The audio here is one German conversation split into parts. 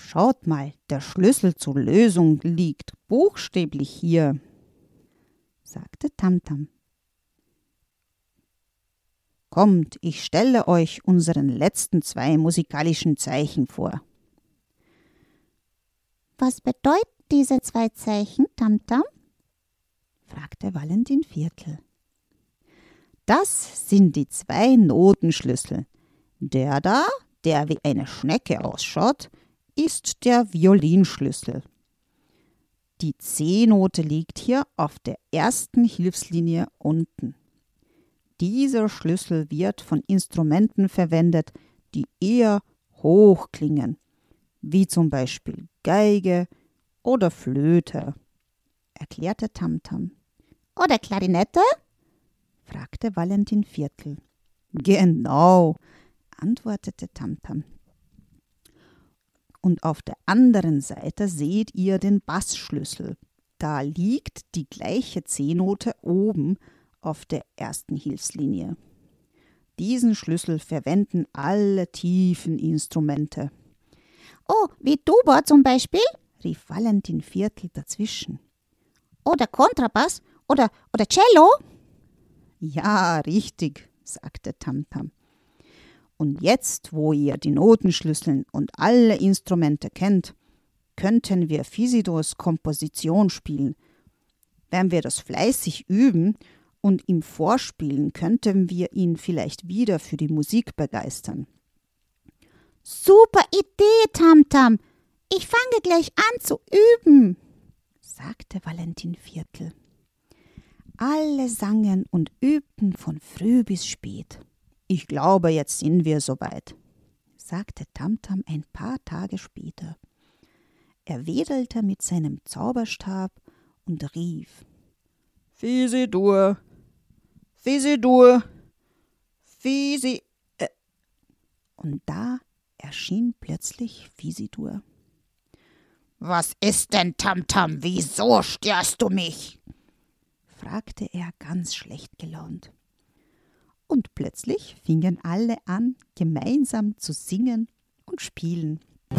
Schaut mal, der Schlüssel zur Lösung liegt buchstäblich hier, sagte Tamtam. Kommt, ich stelle euch unseren letzten 2 musikalischen Zeichen vor. Was bedeuten diese 2 Zeichen, Tamtam? Fragte Valentin Viertel. Das sind die 2 Notenschlüssel. Der da, der wie eine Schnecke ausschaut, ist der Violinschlüssel. Die C-Note liegt hier auf der ersten Hilfslinie unten. Dieser Schlüssel wird von Instrumenten verwendet, die eher hoch klingen, wie zum Beispiel Geige oder Flöte, erklärte Tamtam. Oder Klarinette? Fragte Valentin Viertel. Genau, antwortete Tamtam. Und auf der anderen Seite seht ihr den Bassschlüssel. Da liegt die gleiche C-Note oben auf der ersten Hilfslinie. Diesen Schlüssel verwenden alle tiefen Instrumente. Oh, wie Tuba zum Beispiel? Rief Valentin Viertel dazwischen. Oder Kontrabass? Oder Cello? Ja, richtig, sagte Tamtam. Und jetzt, wo ihr die Notenschlüssel und alle Instrumente kennt, könnten wir Fisidors Komposition spielen. Wenn wir das fleißig üben und ihm vorspielen, könnten wir ihn vielleicht wieder für die Musik begeistern. Super Idee, Tamtam. Ich fange gleich an zu üben, sagte Valentin Viertel. Alle sangen und übten von früh bis spät. Ich glaube, jetzt sind wir soweit, sagte Tamtam ein paar Tage später. Er wedelte mit seinem Zauberstab und rief: Fisidur, Fisidur, Fisi... Und da erschien plötzlich Fisidur. Was ist denn, Tamtam? Wieso störst du mich? Fragte er ganz schlecht gelaunt. Und plötzlich fingen alle an, gemeinsam zu singen und spielen.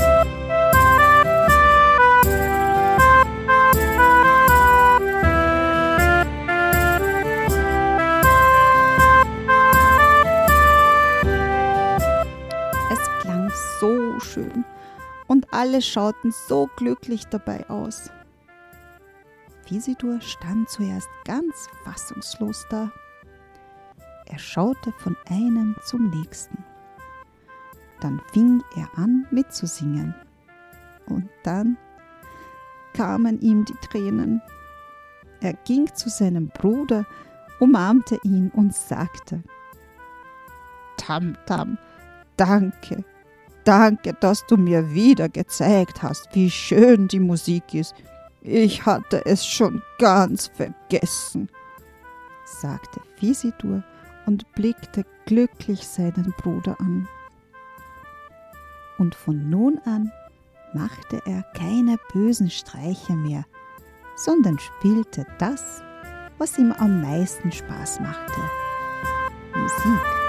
Es klang so schön und alle schauten so glücklich dabei aus. Fisidur stand zuerst ganz fassungslos da. Er schaute von einem zum nächsten. Dann fing er an mitzusingen. Und dann kamen ihm die Tränen. Er ging zu seinem Bruder, umarmte ihn und sagte: Tamtam, danke, danke, dass du mir wieder gezeigt hast, wie schön die Musik ist. Ich hatte es schon ganz vergessen, sagte Fisidur und blickte glücklich seinen Bruder an. Und von nun an machte er keine bösen Streiche mehr, sondern spielte das, was ihm am meisten Spaß machte: Musik.